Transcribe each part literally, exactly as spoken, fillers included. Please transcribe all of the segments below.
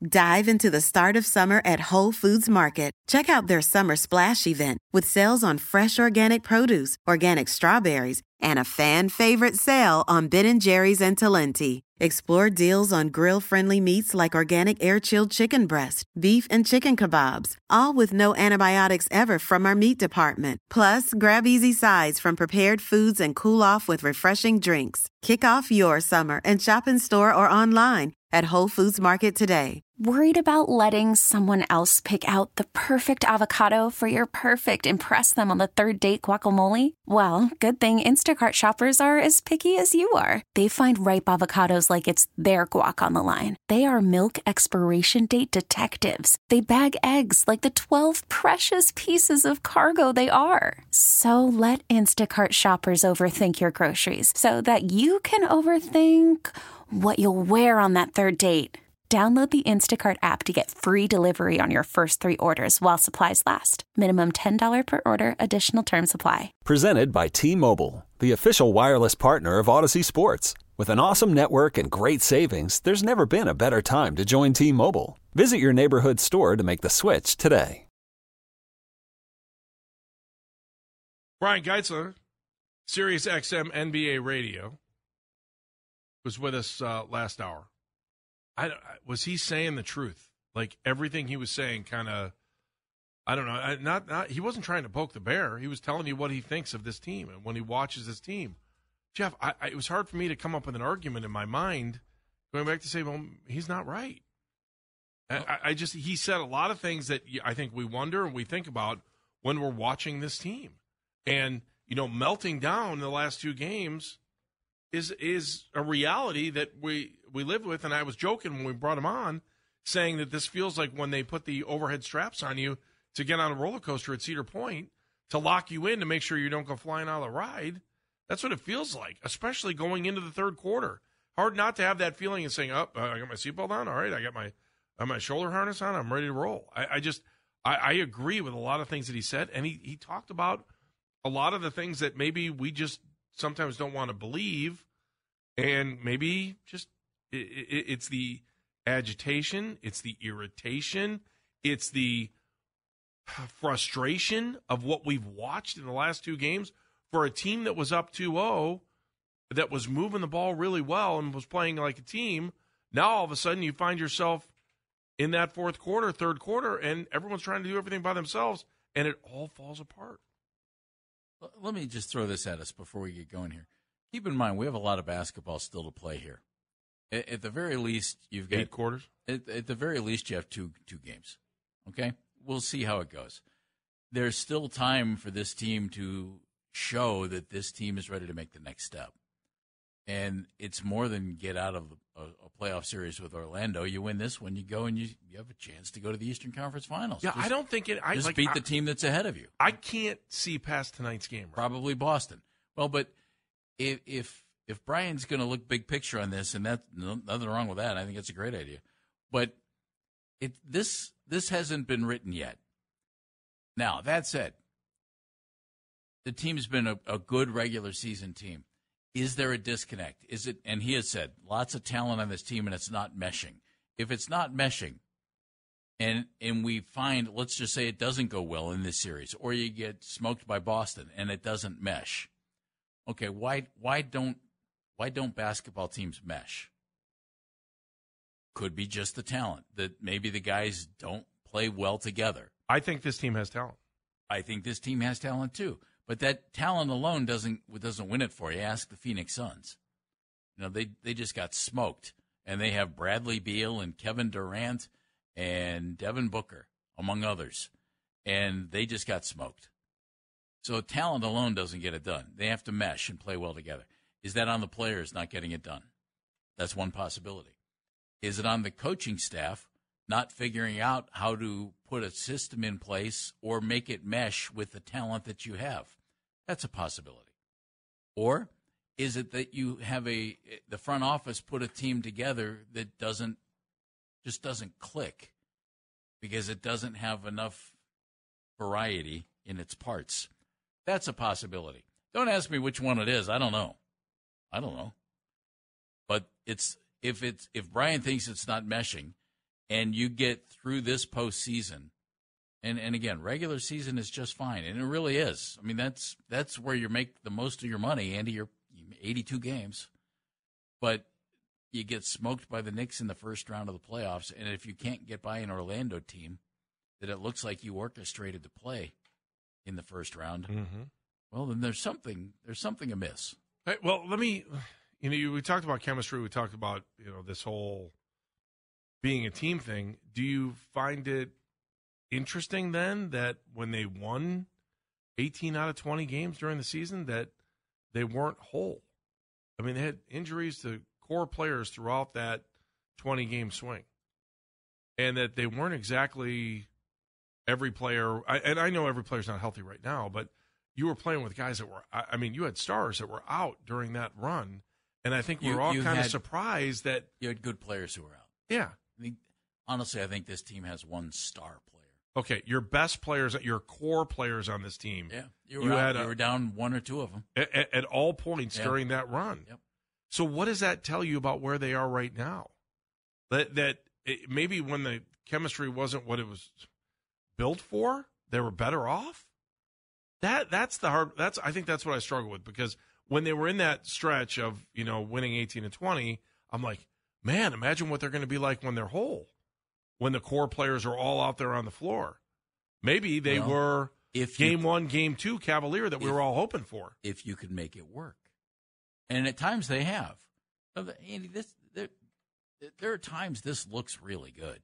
Dive into the start of summer at Whole Foods Market. Check out their Summer Splash event with sales on fresh organic produce, organic strawberries, and a fan-favorite sale on Ben and Jerry's and Talenti. Explore deals on grill-friendly meats like organic air-chilled chicken breast, beef and chicken kebabs, all with no antibiotics ever from our meat department. Plus, grab easy sides from prepared foods and cool off with refreshing drinks. Kick off your summer and shop in store or online at Whole Foods Market today. Worried about letting someone else pick out the perfect avocado for your perfect impress them on the third date guacamole? Well, good thing Instacart shoppers are as picky as you are. They find ripe avocados like it's their guac on the line. They are milk expiration date detectives. They bag eggs like the twelve precious pieces of cargo they are. So let Instacart shoppers overthink your groceries so that you can overthink what you'll wear on that third date. Download the Instacart app to get free delivery on your first three orders while supplies last. Minimum ten dollars per order. Additional terms apply. Presented by T-Mobile, the official wireless partner of Odyssey Sports. With an awesome network and great savings, there's never been a better time to join T-Mobile. Visit your neighborhood store to make the switch today. Brian Geitzler, Sirius X M N B A Radio, was with us uh, last hour. I, was he saying the truth? Like, everything he was saying kind of, I don't know, I, not, not he wasn't trying to poke the bear. He was telling you what he thinks of this team and when he watches this team. Jeff, I, I, it was hard for me to come up with an argument in my mind going back to say, well, he's not right. I, I just, he said a lot of things that I think we wonder and we think about when we're watching this team. And, you know, melting down in the last two games is is a reality that we, we live with. And I was joking when we brought him on, saying that this feels like when they put the overhead straps on you to get on a roller coaster at Cedar Point to lock you in to make sure you don't go flying out of the ride. That's what it feels like, especially going into the third quarter. Hard not to have that feeling and saying, oh, I got my seatbelt on. All right, I got my I got my shoulder harness on. I'm ready to roll. I, I just I, I agree with a lot of things that he said. And he, he talked about a lot of the things that maybe we just sometimes don't want to believe. And maybe just it, it, it's the agitation, it's the irritation, it's the frustration of what we've watched in the last two games for a team that was up two oh, that was moving the ball really well and was playing like a team. Now all of a sudden you find yourself in that fourth quarter, third quarter, and everyone's trying to do everything by themselves, and it all falls apart. Let me just throw this at us before we get going here. Keep in mind, we have a lot of basketball still to play here. At, at the very least, you've got eight quarters. At, at the very least, you have two two games. Okay, we'll see how it goes. There's still time for this team to show that this team is ready to make the next step, and it's more than get out of a, a playoff series with Orlando. You win this one, you go and you you have a chance to go to the Eastern Conference Finals. Yeah, just, I don't think it. I just like, beat I, the team that's ahead of you. I can't see past tonight's game. Right? Probably Boston. Well, but. If if if Brian's going to look big picture on this, and that's nothing wrong with that, I think it's a great idea. But it this this hasn't been written yet. Now that said, the team's been a, a good regular season team. Is there a disconnect? Is it? And he has said lots of talent on this team, and it's not meshing. If it's not meshing, and and we find, let's just say it doesn't go well in this series, or you get smoked by Boston and it doesn't mesh. Okay, why why don't why don't basketball teams mesh? Could be just the talent, that maybe the guys don't play well together. I think this team has talent. I think this team has talent too. But that talent alone doesn't doesn't win it for you. Ask the Phoenix Suns. You know, they they just got smoked, and they have Bradley Beal and Kevin Durant and Devin Booker, among others, and they just got smoked. So talent alone doesn't get it done. They have to mesh and play well together. Is that on the players not getting it done? That's one possibility. Is it on the coaching staff not figuring out how to put a system in place or make it mesh with the talent that you have? That's a possibility. Or is it that you have a the front office put a team together that doesn't just doesn't click because it doesn't have enough variety in its parts? That's a possibility. Don't ask me which one it is. I don't know. I don't know. But it's if it's if Brian thinks it's not meshing, and you get through this postseason, and and again, regular season is just fine, and it really is. I mean, that's that's where you make the most of your money, Andy. You're eighty-two games, but you get smoked by the Knicks in the first round of the playoffs, and if you can't get by an Orlando team that it looks like you orchestrated to play in the first round, mm-hmm. well, then there's something there's something amiss. Hey, well, let me, you know, we talked about chemistry. We talked about, you know, this whole being a team thing. Do you find it interesting then that when they won eighteen out of twenty games during the season that they weren't whole? I mean, they had injuries to core players throughout that twenty-game swing, and that they weren't exactly every player. I, and I know every player's not healthy right now, but you were playing with guys that were, I mean, you had stars that were out during that run, and I think we You- we're all you kind of had- surprised that, You had good players who were out. yeah, I think, honestly, I think this team has one star player. okay, your best players, your core players on this team, Yeah, you were, You out, had you a- were down one or two of them. at, at- at all points Yeah. during that run. Yep. So what does that tell you about where they are right now? That that it, maybe when the chemistry wasn't what it was built for, they were better off? That that's the hard that's I think that's what I struggle with, because when they were in that stretch of, you know, winning eighteen and twenty, I'm like, man, imagine what they're going to be like when they're whole. When the core players are all out there on the floor. Maybe they Well, were If game you, one, game two Cavalier that we if- were all hoping for. if you could make it work, and at times they have. Now, the- Andy, this there, there are times this looks really good.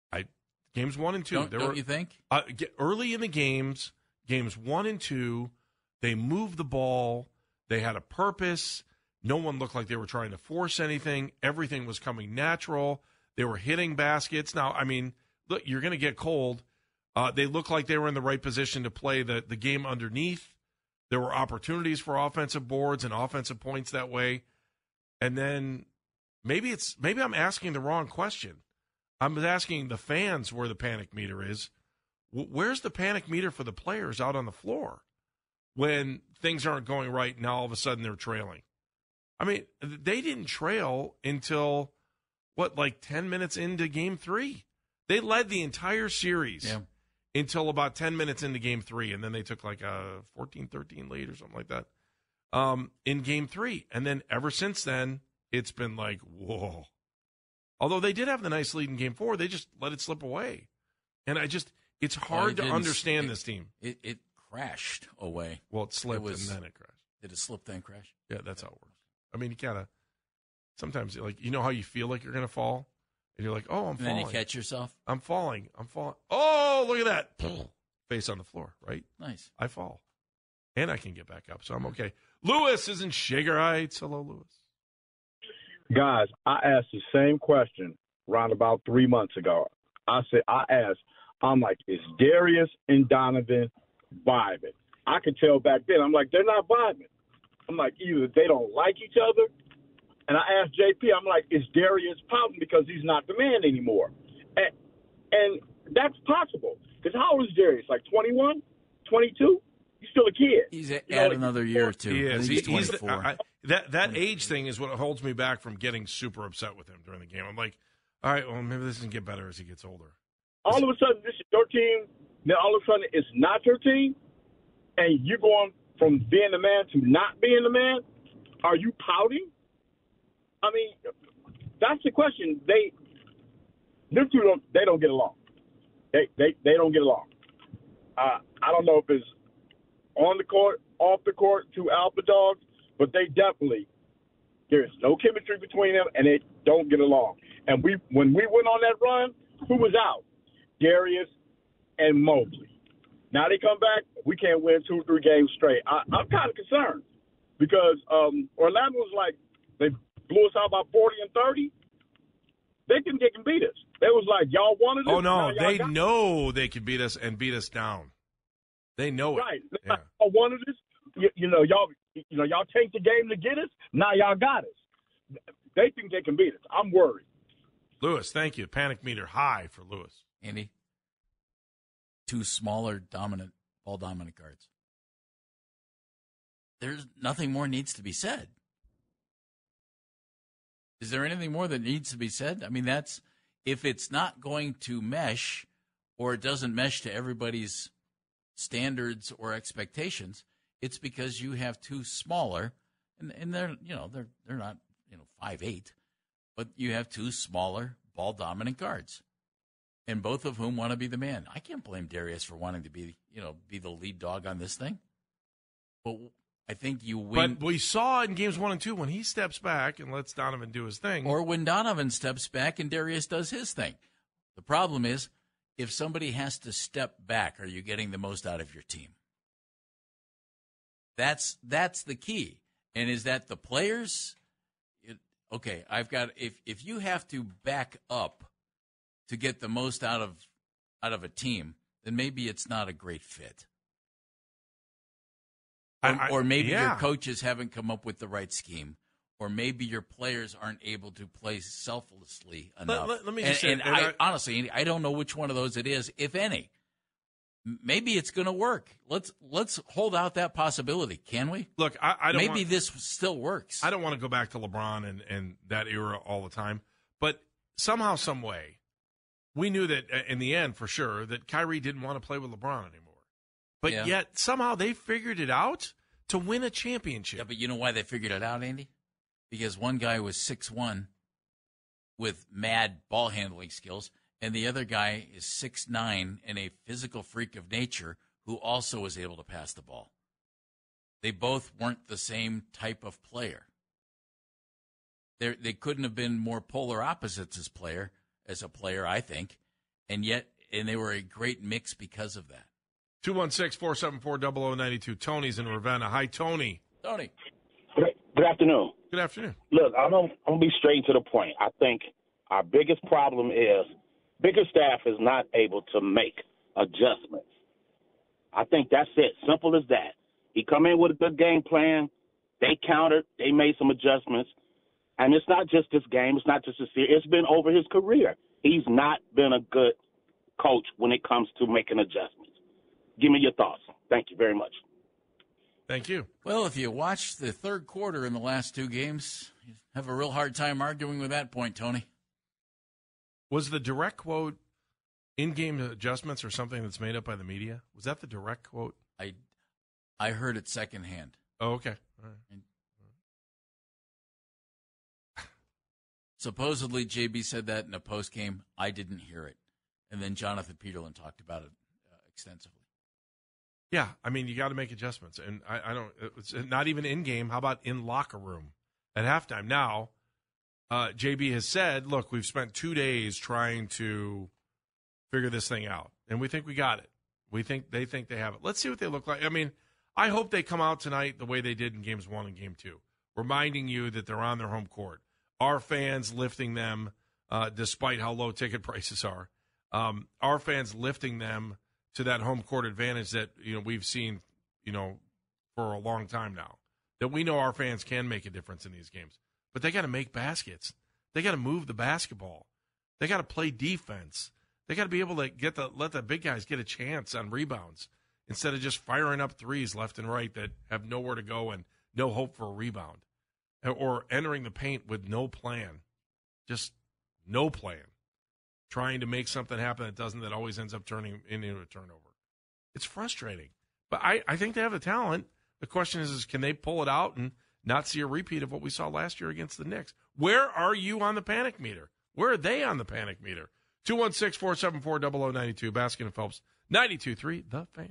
Games one and two. Don't, there don't were, you think? Uh, get, early in the games, games one and two, they moved the ball. They had a purpose. No one looked like they were trying to force anything. Everything was coming natural. They were hitting baskets. Now, I mean, look, you're going to get cold. Uh, they looked like they were in the right position to play the, the game underneath. There were opportunities for offensive boards and offensive points that way. And then maybe it's maybe I'm asking the wrong question. I'm asking the fans where the panic meter is. Where's the panic meter for the players out on the floor when things aren't going right and now all of a sudden they're trailing? I mean, they didn't trail until, what, like ten minutes into game three? They led the entire series Yeah. until about ten minutes into game three, and then they took like a fourteen thirteen lead or something like that um, in game three. And then ever since then, it's been like, whoa. Although they did have the nice lead in game four, they just let it slip away. And I just, it's Well, hard it to didn't- understand it- this team. It, it crashed away. Well, it slipped was- and then it crashed. Did it slip then crash? Yeah, that's how it works. I mean, you gotta, sometimes, like, you know how you feel like you're going to fall? And you're like, oh, I'm And falling. then you catch yourself. I'm falling. I'm falling. Oh, look at that. Face on the floor, right? Nice. I fall. And I can get back up, so I'm okay. Lewis is in Shaker Heights. Hello, Lewis. Guys, I asked the same question around about three months ago. I said, I asked, I'm like, is Darius and Donovan vibing? I could tell back then. I'm like, they're not vibing. I'm like, either they don't like each other. And I asked J P, I'm like, is Darius pouting because he's not the man anymore? And, and that's possible. Because how old is Darius? Like twenty-one, twenty-two? He's still a kid. He's at You know, like, another year or two. He I is. think He- he's he's the- twenty-four. I- that that age thing is what holds me back from getting super upset with him during the game. I'm like, all right, well, maybe this doesn't get better as he gets older. all of a sudden, this is your team. Then all of a sudden, it's not your team. And you're going from being the man to not being the man. Are you pouting? I mean, that's the question. They, them two don't, they don't get along. They, they, they don't get along. Uh, I don't know if it's on the court, off the court, two alpha dogs, but they definitely, there's no chemistry between them, and they don't get along. And we, when we went on that run, who was out? Darius and Mobley. Now they come back, we can't win two or three games straight. I, I'm kind of concerned because um, Orlando was like, they blew us out by forty and thirty. They can, they can beat us. They was like, y'all wanted it. Oh, no, now y'all they got it. know they can beat us and beat us down. They know it. Right. Yeah. Y'all wanted us. You, you know, y'all, you know, y'all take the game to get us. Now y'all got us. They think they can beat us. I'm worried. Lewis, thank you. Panic meter high for Lewis. Andy, two smaller, dominant, ball dominant guards. There's nothing more needs to be said. Is there anything more that needs to be said? I mean, that's if it's not going to mesh or it doesn't mesh to everybody's standards or expectations, it's because you have two smaller, and, and they're, you know, they're they're not, you know, five eight, but you have two smaller ball-dominant guards, and both of whom want to be the man. I can't blame Darius for wanting to be, you know, be the lead dog on this thing. But I think you win. But we saw in games one and two when he steps back and lets Donovan do his thing. Or when Donovan steps back and Darius does his thing. The problem is, if somebody has to step back, are you getting the most out of your team? That's that's the key. And is that the players? It, okay, I've got if if you have to back up to get the most out of out of a team, then maybe it's not a great fit. Or, I, I, or maybe yeah. your coaches haven't come up with the right scheme. Or maybe your players aren't able to play selflessly enough. Let, let, let me and, just say, and and I, I, honestly, I don't know which one of those it is, if any. Maybe it's going to work. Let's let's hold out that possibility, can we? Look, I, I don't. Maybe want, this still works. I don't want to go back to LeBron and, and that era all the time, but somehow, some way, we knew that in the end, for sure, that Kyrie didn't want to play with LeBron anymore. But Yeah. yet, somehow, they figured it out to win a championship. Yeah, but you know why they figured it out, Andy? Because one guy was six one with mad ball handling skills, and the other guy is six nine and a physical freak of nature who also was able to pass the ball. They both weren't the same type of player. They they couldn't have been more polar opposites as player as a player, I think, and yet and they were a great mix because of that. two one six, four seven four, zero zero nine two. Tony's in Ravenna. Hi, Tony. Tony. Good afternoon. Good afternoon. Look, I'm gonna, I'm gonna be straight to the point. I think our biggest problem is Bickerstaff is not able to make adjustments. I think that's it. Simple as that. He come in with a good game plan. They countered. They made some adjustments. And it's not just this game. It's not just this year. It's been over his career. He's not been a good coach when it comes to making adjustments. Give me your thoughts. Thank you very much. Thank you. Well, if you watch the third quarter in the last two games, you have a real hard time arguing with that point, Tony. Was the direct quote in-game adjustments or something that's made up by the media? Was that the direct quote? I I heard it secondhand. Oh, okay. All right. Supposedly, J B said that in a post game. I didn't hear it. And then Jonathan Peterlin talked about it uh, extensively. Yeah, I mean, you got to make adjustments. And I, I don't, it's not even in-game. How about in locker room at halftime? Now, uh, J B has said, look, we've spent two days trying to figure this thing out. And we think we got it. We think they think they have it. Let's see what they look like. I mean, I hope they come out tonight the way they did in games one and game two, reminding you that they're on their home court. Our fans lifting them, uh, despite how low ticket prices are. Um, our fans lifting them to that home court advantage that, you know, we've seen, you know, for a long time now. That we know our fans can make a difference in these games. But they got to make baskets. They got to move the basketball. They got to play defense. They got to be able to get the let the big guys get a chance on rebounds instead of just firing up threes left and right that have nowhere to go and no hope for a rebound. Or entering the paint with no plan. Just no plan. Trying to make something happen that doesn't, that always ends up turning into a turnover. It's frustrating. But I, I think they have the talent. The question is, is, can they pull it out and not see a repeat of what we saw last year against the Knicks? Where are you on the panic meter? Where are they on the panic meter? two one six, four seven four, zero zero nine two. Baskin and Phelps, ninety-two point three, The Fan.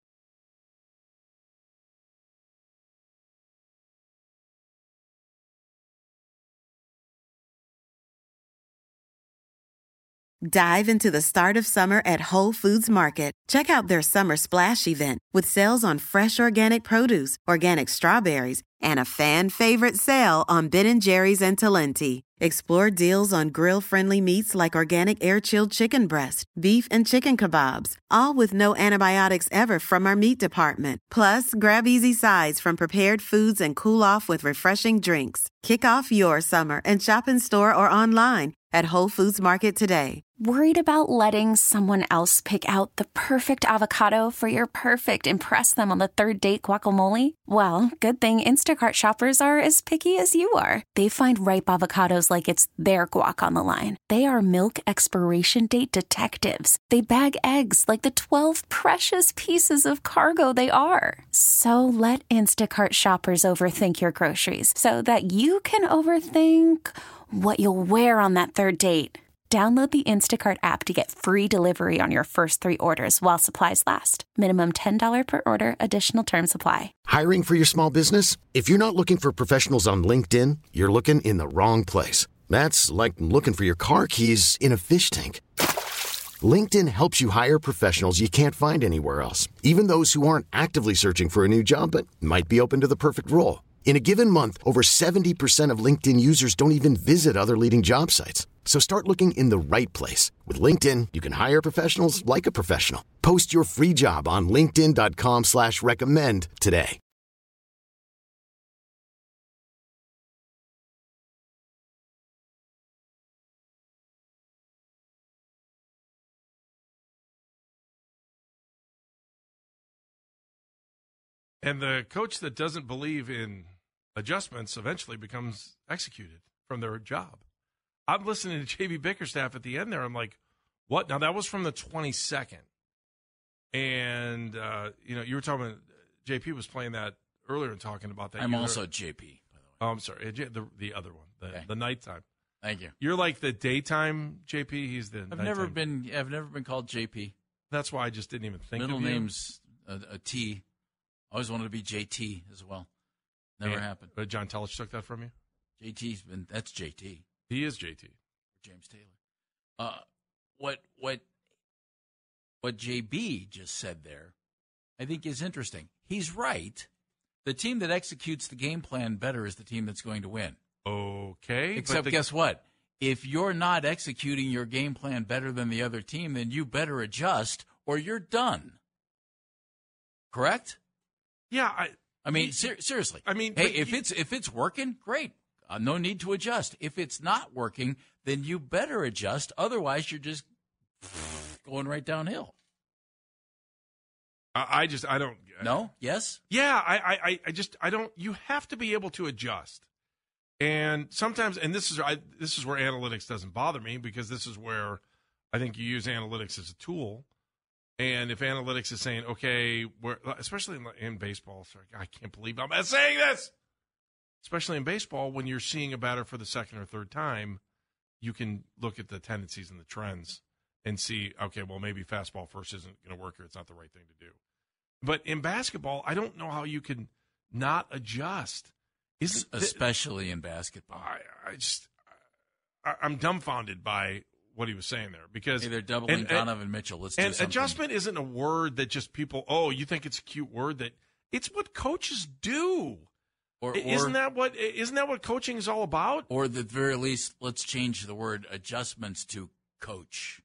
Dive into the start of summer at Whole Foods Market. Check out their Summer Splash event with sales on fresh organic produce, organic strawberries, and a fan-favorite sale on Ben and Jerry's and Talenti. Explore deals on grill-friendly meats like organic air-chilled chicken breast, beef and chicken kebabs, all with no antibiotics ever from our meat department. Plus, grab easy sides from prepared foods and cool off with refreshing drinks. Kick off your summer and shop in store or online at Whole Foods Market today. Worried about letting someone else pick out the perfect avocado for your perfect impress them on the third date guacamole? Well, good thing Instacart shoppers are as picky as you are. They find ripe avocados like it's their guac on the line. They are milk expiration date detectives. They bag eggs like the twelve precious pieces of cargo they are. So let Instacart shoppers overthink your groceries so that you can overthink what you'll wear on that third date. Download the Instacart app to get free delivery on your first three orders while supplies last. Minimum ten dollars per order. Additional terms apply. Hiring for your small business? If you're not looking for professionals on LinkedIn, you're looking in the wrong place. That's like looking for your car keys in a fish tank. LinkedIn helps you hire professionals you can't find anywhere else, even those who aren't actively searching for a new job but might be open to the perfect role. In a given month, over seventy percent of LinkedIn users don't even visit other leading job sites. So start looking in the right place. With LinkedIn, you can hire professionals like a professional. Post your free job on linkedin.com slash recommend today. And the coach that doesn't believe in adjustments eventually becomes executed from their job. I'm listening to J B Bickerstaff at the end there. I'm like, what? Now, that was from the twenty-second. And, uh, you know, you were talking about, J P was playing that earlier and talking about that. I'm you also were, J P, by the way. Oh, I'm sorry. The, the other one, the, Okay. the nighttime. Thank you. You're like the daytime J P. He's the I've nighttime. never been I've never been called J P. That's why I just didn't even think Middle of you. name's a, a T. I always wanted to be J T as well. Never And- happened. But John Telich took that from you? J T's been that's J T. He is J T. James Taylor. Uh, what what what J B just said there, I think is interesting. He's right. The team that executes the game plan better is the team that's going to win. Okay. Except but the, guess what? If you're not executing your game plan better than the other team, then you better adjust or you're done. Correct? Yeah. I, I mean, ser- seriously. I mean, hey, but if you- it's if it's working, great. Uh, no need to adjust. If it's not working, then you better adjust. Otherwise, you're just going right downhill. I, I just, I don't. No? Yes? Yeah, I, I, I just, I don't. You have to be able to adjust, and sometimes, and this is, I, this is where analytics doesn't bother me because this is where I think you use analytics as a tool. And if analytics is saying, okay, we're, especially in, in baseball, sorry, I can't believe I'm saying this. Especially in baseball, when you're seeing a batter for the second or third time, you can look at the tendencies and the trends and see, okay, well, maybe fastball first isn't going to work or it's not the right thing to do. But in basketball, I don't know how you can not adjust. Isn't Especially th- in basketball. I, I just, I, I'm dumbfounded by what he was saying there because hey, they're doubling and, Donovan Mitchell. Let's do and something. Adjustment isn't a word that just people, oh, you think it's a cute word. That it's what coaches do. Or, or, isn't that what isn't that what coaching is all about? Or at the very least, let's change the word adjustments to coach.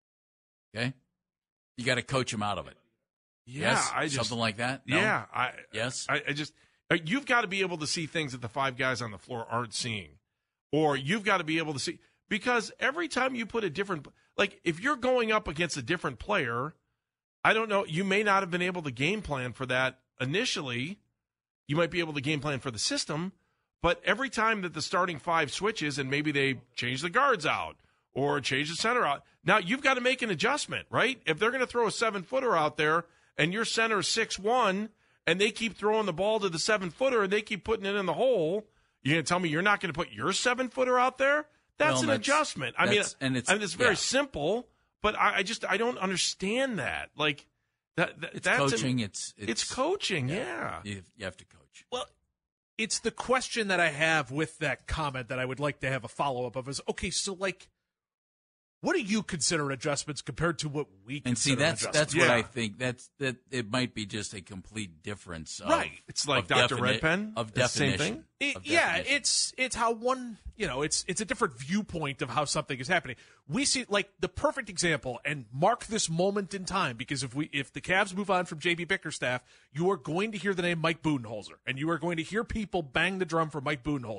Okay? You got to coach them out of it. Yeah, yes? I just, something like that. No? Yeah, I yes. I, I just you've got to be able to see things that the five guys on the floor aren't seeing, or you've got to be able to see because every time you put a different like if you're going up against a different player, I don't know, you may not have been able to game plan for that initially. You might be able to game plan for the system, but every time that the starting five switches and maybe they change the guards out or change the center out, now you've got to make an adjustment, right? If they're going to throw a seven-footer out there and your center is six one and they keep throwing the ball to the seven-footer and they keep putting it in the hole, you're going to tell me you're not going to put your seven-footer out there? That's well, an that's, adjustment. I mean, and it's, I mean, it's very yeah. simple, but I, I just I don't understand that. Like, That, that, it's that's coaching. An, it's, it's it's coaching. Yeah, you, you have to coach. Well, it's the question that I have with that comment that I would like to have a follow up of is okay. So, like, what do you consider adjustments compared to what we consider and see that's adjustments? that's what Yeah. I think. That's that it might be just a complete difference. Of, Right. It's like of Doctor defini- Redpen, of the same definition. thing? It- Of yeah, definition. it's it's how one you know it's it's a different viewpoint of how something is happening. We see like the perfect example, and mark this moment in time because if we if the Cavs move on from J B Bickerstaff, you are going to hear the name Mike Budenholzer, and you are going to hear people bang the drum for Mike Budenholzer.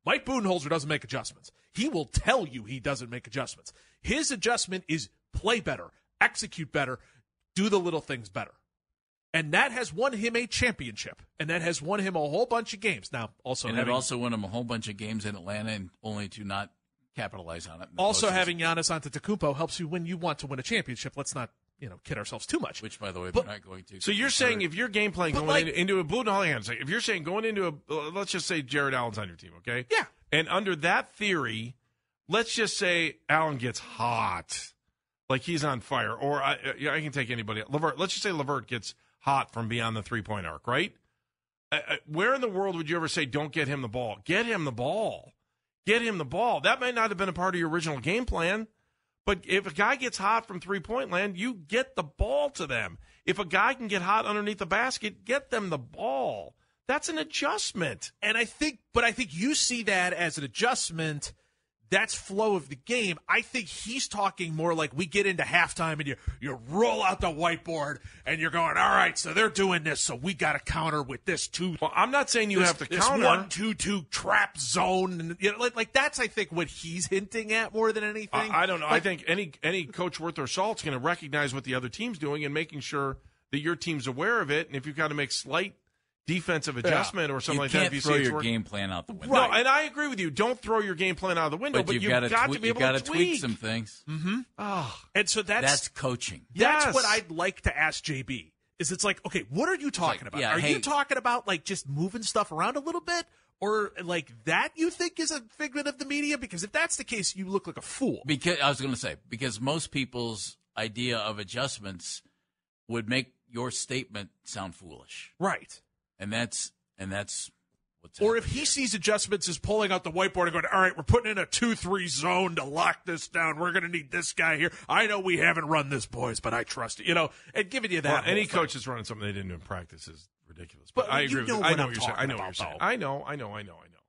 Mike Budenholzer doesn't make adjustments. He will tell you he doesn't make adjustments. His adjustment is play better, execute better, do the little things better. And that has won him a championship, and that has won him a whole bunch of games. Now, also and having, it also won him a whole bunch of games in Atlanta, and only to not capitalize on it. Also, having Giannis Antetokounmpo helps you when you want to win a championship. Let's not, you know, kid ourselves too much. Which, by the way, but, they're not going to. So you're saying if you're game playing going like, into, into a Blue Hang if you're saying going into a, uh, let's just say Jared Allen's on your team, okay? Yeah. And under that theory, let's just say Allen gets hot, like he's on fire, or I, I can take anybody. LeVert, let's just say LeVert gets hot from beyond the three-point arc, right? Uh, where in the world would you ever say, don't get him the ball? Get him the ball. Get him the ball. That might not have been a part of your original game plan, but if a guy gets hot from three-point land, you get the ball to them. If a guy can get hot underneath the basket, get them the ball. That's an adjustment. And I think, but I think you see that as an adjustment. That's flow of the game. I think he's talking more like we get into halftime and you, you roll out the whiteboard and you're going, all right, so they're doing this, so we got to counter with this two. Well, I'm not saying you this, have to this counter. one, two, two trap zone. And, you know, like, like that's, I think, what he's hinting at more than anything. Uh, I don't know. Like, I think any any coach worth their salt's going to recognize what the other team's doing and making sure that your team's aware of it. And if you've got to make slight defensive adjustment yeah. or something you like can't that. If you throw see your working. game plan out the window. No, and I agree with you. Don't throw your game plan out of the window, but, but you've, you've got, got twe- to be able you've got to tweak. tweak some things. Mm-hmm. Oh. And so that's that's coaching. That's yes. what I'd like to ask J B. Is it's like, okay, what are you talking like, about? yeah, are hey, you talking about like just moving stuff around a little bit? Or like that you think is a figment of the media? Because if that's the case, you look like a fool. Because I was going to say, because most people's idea of adjustments would make your statement sound foolish. Right. And that's and that's what's Or if happening he here. sees adjustments as pulling out the whiteboard and going, all right, we're putting in a two three zone to lock this down. We're going to need this guy here. I know we haven't run this, boys, but I trust it. You know, and giving you that. Well, any thing. coach that's running something they didn't do in practice is ridiculous. But, But I you agree know with you. I what know I'm what you're saying. I talking know what you're about, saying. though. I know, I know, I know, I know.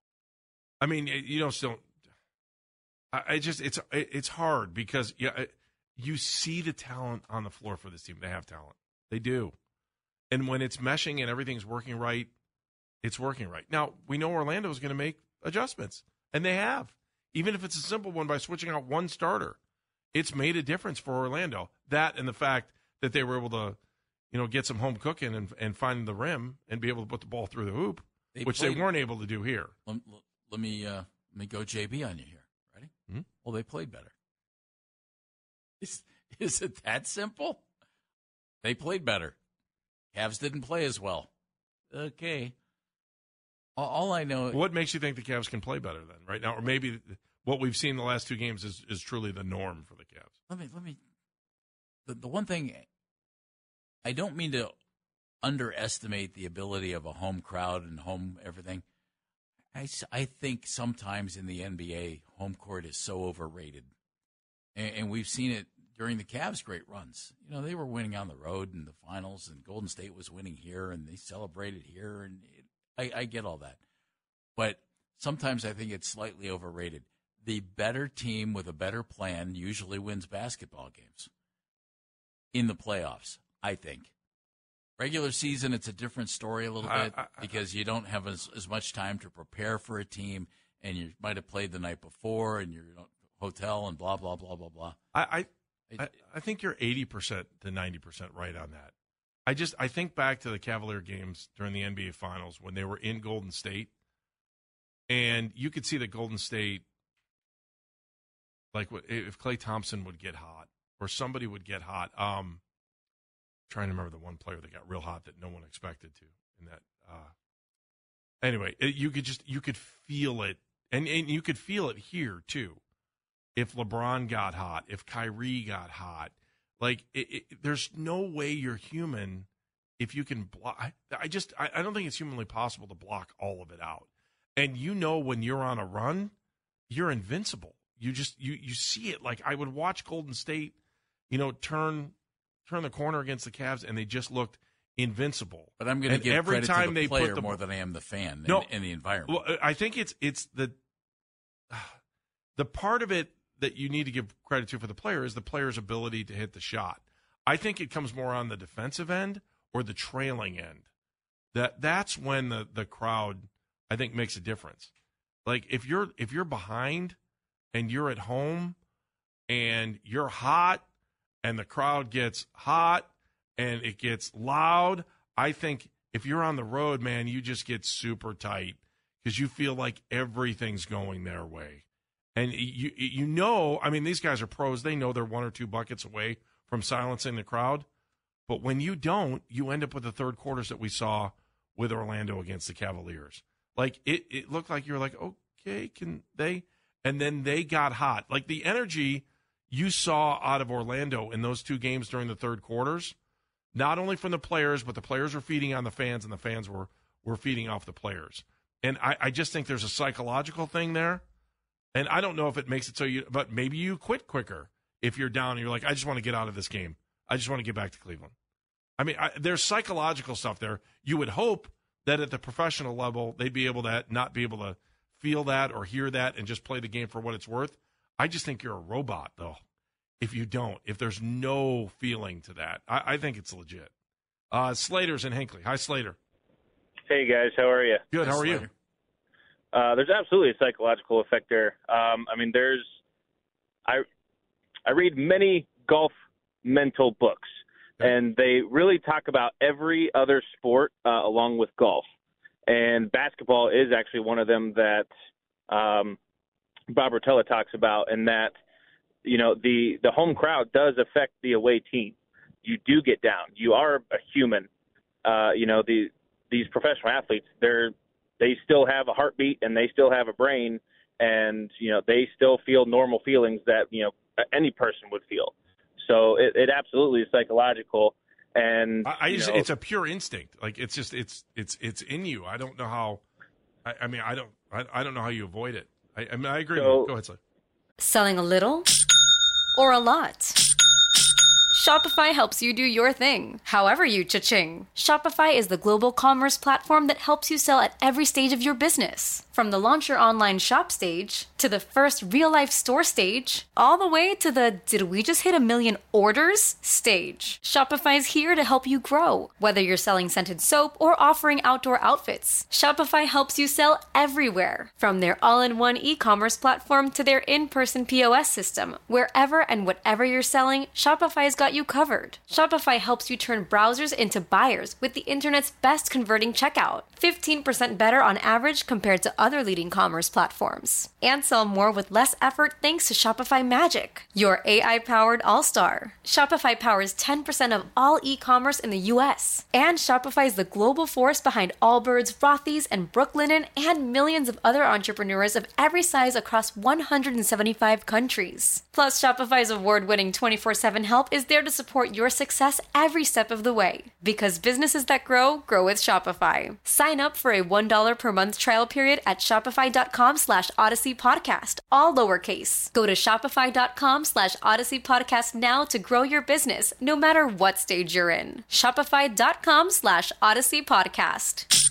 I mean, you don't still. I, I just it's it's hard because yeah, you see the talent on the floor for this team. They have talent. They do. And when it's meshing and everything's working right, it's working right. Now, we know Orlando is going to make adjustments, and they have. Even if it's a simple one by switching out one starter, it's made a difference for Orlando. That and the fact that they were able to, you know, get some home cooking and, and find the rim and be able to put the ball through the hoop, They which played- they weren't able to do here. Let, let me uh, let me go J B on you here. Ready? Hmm? Well, they played better. Is is it that simple? They played better. Cavs didn't play as well. Okay. All, all I know. What makes you think the Cavs can play better then, right now? Or maybe what we've seen the last two games is, is truly the norm for the Cavs. Let me let me. The, the one thing, I don't mean to underestimate the ability of a home crowd and home everything. I, s- I think sometimes in the N B A, home court is so overrated, and, and we've seen it during the Cavs' great runs. You know, they were winning on the road in the finals, and Golden State was winning here, and they celebrated here, and it, I, I get all that. But sometimes I think it's slightly overrated. The better team with a better plan usually wins basketball games in the playoffs, I think. Regular season, it's a different story a little I- bit I- I- because you don't have as, as much time to prepare for a team, and you might have played the night before, and you're in a hotel, and blah, blah, blah, blah, blah. I I, I, I think you're eighty percent to ninety percent right on that. I just I think back to the Cavalier games during the N B A Finals when they were in Golden State, and you could see that Golden State, like if Klay Thompson would get hot or somebody would get hot. Um, trying to remember the one player that got real hot that no one expected to. In that, uh, anyway, it, you could just you could feel it, and, and you could feel it here too. If LeBron got hot, if Kyrie got hot, like it, it, there's no way you're human if you can block. I, I just I, I don't think it's humanly possible to block all of it out. And you know when you're on a run, you're invincible. You just you you see it. Like I would watch Golden State, you know, turn turn the corner against the Cavs, and they just looked invincible. But I'm going to And give every credit time to the they player put the, more than I am the fan No, and, and the environment. Well, I think it's it's the the part of it that you need to give credit to for the player is the player's ability to hit the shot. I think it comes more on the defensive end or the trailing end. That that's when the, the crowd, I think, makes a difference. Like if you're if you're behind and you're at home and you're hot and the crowd gets hot and it gets loud, I think if you're on the road, man, you just get super tight because you feel like everything's going their way. And you you know, I mean, these guys are pros. They know they're one or two buckets away from silencing the crowd. But when you don't, you end up with the third quarters that we saw with Orlando against the Cavaliers. Like, it, it looked like you were like, okay, can they? And then they got hot. Like, the energy you saw out of Orlando in those two games during the third quarters, not only from the players, but the players were feeding on the fans, and the fans were, were feeding off the players. And I, I just think there's a psychological thing there. And I don't know if it makes it so you – but maybe you quit quicker if you're down and you're like, I just want to get out of this game. I just want to get back to Cleveland. I mean, I, there's psychological stuff there. You would hope that at the professional level they'd be able to not be able to feel that or hear that and just play the game for what it's worth. I just think you're a robot, though, if you don't, if there's no feeling to that. I, I think it's legit. Uh, Slater's in Hinckley. Hi, Slater. Hey, guys. How are you? Good. How are Slater. you? Uh, there's absolutely a psychological effect there. Um, I mean, there's I I read many golf mental books, and they really talk about every other sport uh, along with golf. And basketball is actually one of them that um, Bob Rotella talks about, and that, you know, the, the home crowd does affect the away team. You do get down. You are a human. Uh, you know, the these professional athletes, they're they still have a heartbeat and they still have a brain, and, you know, they still feel normal feelings that, you know, any person would feel. So it, it absolutely is psychological. And I, I you just, know, it's a pure instinct. Like, it's just, it's, it's, it's in you. I don't know how, I, I mean, I don't, I, I don't know how you avoid it. I, I mean, I agree. So, with you. Go ahead, Slade. Selling a little or a lot? Shopify helps you do your thing, however you cha-ching. Shopify is the global commerce platform that helps you sell at every stage of your business. From the launch your online shop stage, to the first real-life store stage, all the way to the did we just hit a million orders stage. Shopify's here to help you grow. Whether you're selling scented soap or offering outdoor outfits, Shopify helps you sell everywhere. From their all-in-one e-commerce platform to their in-person P O S system, wherever and whatever you're selling, Shopify's got you covered. Shopify helps you turn browsers into buyers with the internet's best converting checkout. fifteen percent better on average compared to other leading commerce platforms. And sell more with less effort thanks to Shopify Magic, your A I-powered all-star. Shopify powers ten percent of all e-commerce in the U S. And Shopify is the global force behind Allbirds, Rothy's, and Brooklinen, and millions of other entrepreneurs of every size across one hundred seventy-five countries. Plus, Shopify's award-winning twenty-four seven help is there to support your success every step of the way. Because businesses that grow, grow with Shopify. Sign up for a one dollar per month trial period at shopify.com slash Odyssey Podcast, all lowercase. Go to shopify.com slash Odyssey Podcast now to grow your business, no matter what stage you're in. Shopify.com slash Odyssey Podcast.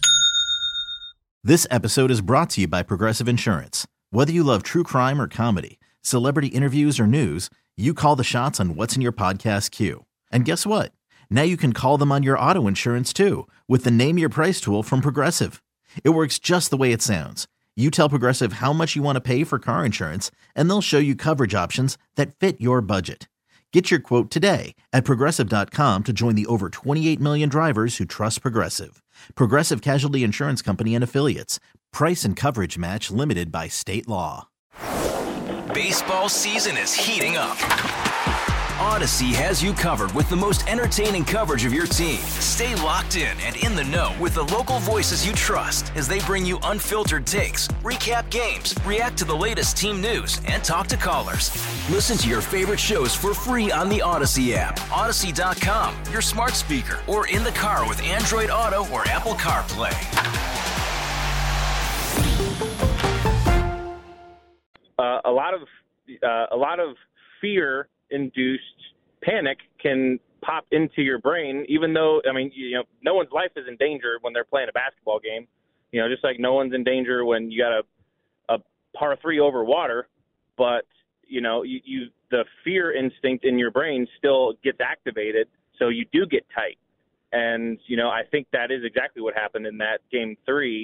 This episode is brought to you by Progressive Insurance. Whether you love true crime or comedy, celebrity interviews or news, you call the shots on what's in your podcast queue. And guess what? Now you can call them on your auto insurance too with the Name Your Price tool from Progressive. It works just the way it sounds. You tell Progressive how much you want to pay for car insurance, and they'll show you coverage options that fit your budget. Get your quote today at Progressive dot com to join the over twenty-eight million drivers who trust Progressive. Progressive Casualty Insurance Company and Affiliates. Price and coverage match limited by state law. Baseball season is heating up. Odyssey has you covered with the most entertaining coverage of your team. Stay locked in and in the know with the local voices you trust as they bring you unfiltered takes, recap games, react to the latest team news, and talk to callers. Listen to your favorite shows for free on the Odyssey app, Odyssey dot com, your smart speaker, or in the car with Android Auto or Apple CarPlay. Uh, a lot of uh, a lot of fear-induced panic can pop into your brain, even though, I mean, you know, no one's life is in danger when they're playing a basketball game. You know, just like no one's in danger when you got a, a par three over water. But, you know, you, you the fear instinct in your brain still gets activated, so you do get tight. And, you know, I think that is exactly what happened in that game three.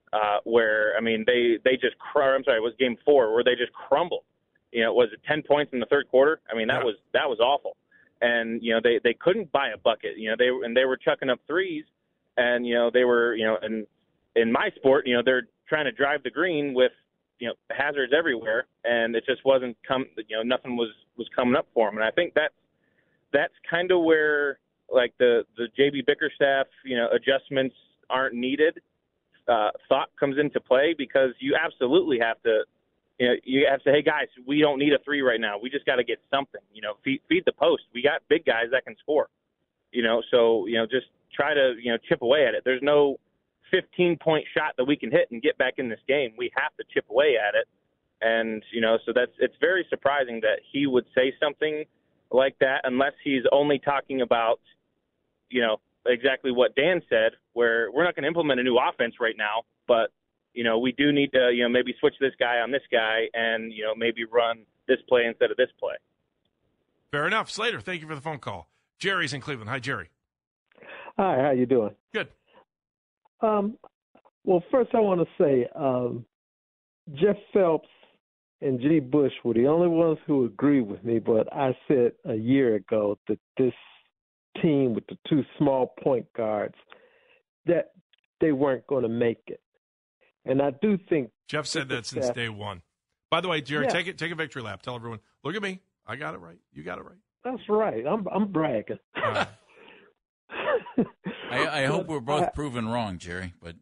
uh, where, I mean, they, they just, cr- I'm sorry, it was game four where they just crumbled. You know, was it ten points in the third quarter? I mean, that yeah. was that was awful. And, you know, they, they couldn't buy a bucket. You know, they and they were chucking up threes. And, you know, they were, you know, and in my sport, you know, they're trying to drive the green with, you know, hazards everywhere. And it just wasn't, come, you know, nothing was, was coming up for them. And I think that that's kind of where, like, the, the J B Bickerstaff, you know, adjustments aren't needed. Uh, thought comes into play because you absolutely have to, you know, you have to say, hey, guys, we don't need a three right now. We just got to get something, you know, feed, feed the post. We got big guys that can score, you know, so, you know, just try to, you know, chip away at it. There's no fifteen-point shot that we can hit and get back in this game. We have to chip away at it. And, you know, so that's it's very surprising that he would say something like that unless he's only talking about, you know, exactly what Dan said, where we're not going to implement a new offense right now, but, you know, we do need to, you know, maybe switch this guy on this guy and, you know, maybe run this play instead of this play. Fair enough. Slater, thank you for the phone call. Jerry's in Cleveland. Hi, Jerry. Hi, how you doing? Good. Um, well, first I want to say um, Jeff Phelps and G. Bush were the only ones who agreed with me, but I said a year ago that this team with the two small point guards, that they weren't going to make it. And I do think Jeff said that since that, day one. By the way, Jerry, yeah. take it, take a victory lap. Tell everyone, look at me. I got it right. You got it right. That's right. I'm I'm bragging. Uh, I, I hope we're both I, proven wrong, Jerry. But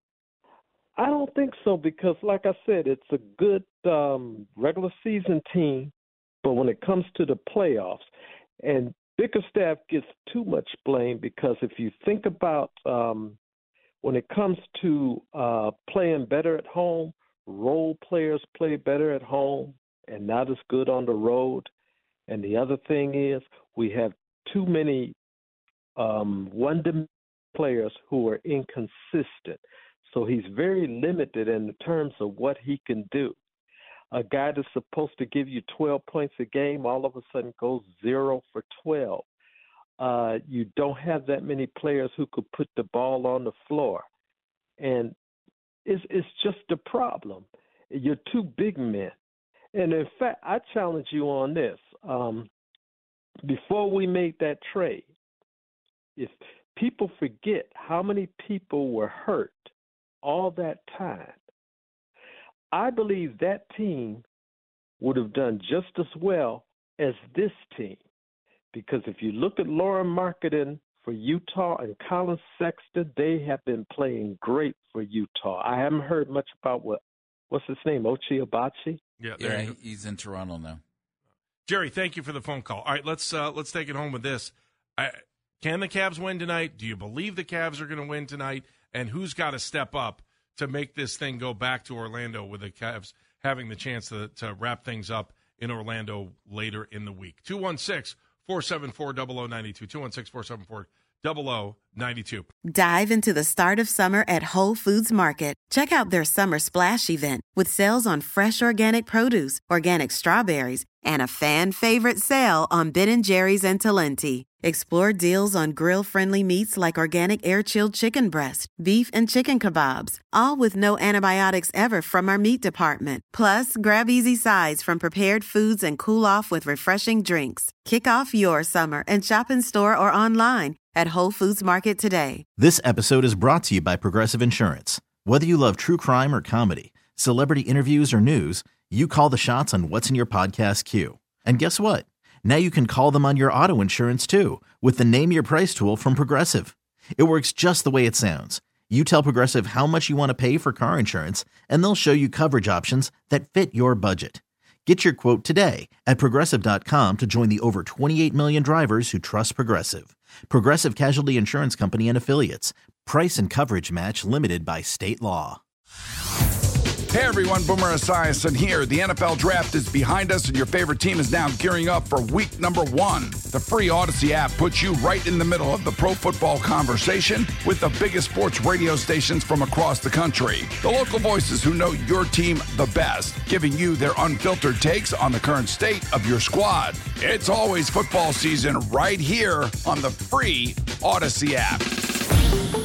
I don't think so because, like I said, it's a good um, regular season team, but when it comes to the playoffs, and Bickerstaff gets too much blame because if you think about um, when it comes to uh, playing better at home, role players play better at home and not as good on the road. And the other thing is we have too many um, one-dimensional players who are inconsistent. So he's very limited in terms of what he can do. A guy that's supposed to give you twelve points a game all of a sudden goes zero for twelve. Uh, you don't have that many players who could put the ball on the floor. And it's, it's just a problem. You're two big men. And, in fact, I challenge you on this. Um, before we made that trade, if people forget how many people were hurt all that time, I believe that team would have done just as well as this team. Because if you look at Lauren Marketing for Utah and Colin Sexton, they have been playing great for Utah. I haven't heard much about what, what's his name, Ochai Agbaji? Yeah, yeah he's in Toronto now. Jerry, thank you for the phone call. All right, let's uh, let's take it home with this. I, can the Cavs win tonight? Do you believe the Cavs are going to win tonight? And who's got to step up to make this thing go back to Orlando with the Cavs having the chance to, to wrap things up in Orlando later in the week? two one six, four seven four, zero zero nine two. two one six, four seven four, zero zero nine two. Dive into the start of summer at Whole Foods Market. Check out their summer splash event with sales on fresh organic produce, organic strawberries, and a fan favorite sale on Ben and Jerry's and Talenti. Explore deals on grill-friendly meats like organic air-chilled chicken breast, beef and chicken kebabs, all with no antibiotics ever from our meat department. Plus, grab easy sides from prepared foods and cool off with refreshing drinks. Kick off your summer and shop in store or online at Whole Foods Market today. This episode is brought to you by Progressive Insurance. Whether you love true crime or comedy, celebrity interviews or news, you call the shots on what's in your podcast queue. And guess what? Now you can call them on your auto insurance too with the Name Your Price tool from Progressive. It works just the way it sounds. You tell Progressive how much you want to pay for car insurance, and they'll show you coverage options that fit your budget. Get your quote today at Progressive dot com to join the over twenty-eight million drivers who trust Progressive. Progressive Casualty Insurance Company and Affiliates. Price and coverage match limited by state law. Hey everyone, Boomer Esiason here. The N F L Draft is behind us and your favorite team is now gearing up for week number one. The free Odyssey app puts you right in the middle of the pro football conversation with the biggest sports radio stations from across the country. The local voices who know your team the best, giving you their unfiltered takes on the current state of your squad. It's always football season right here on the free Odyssey app.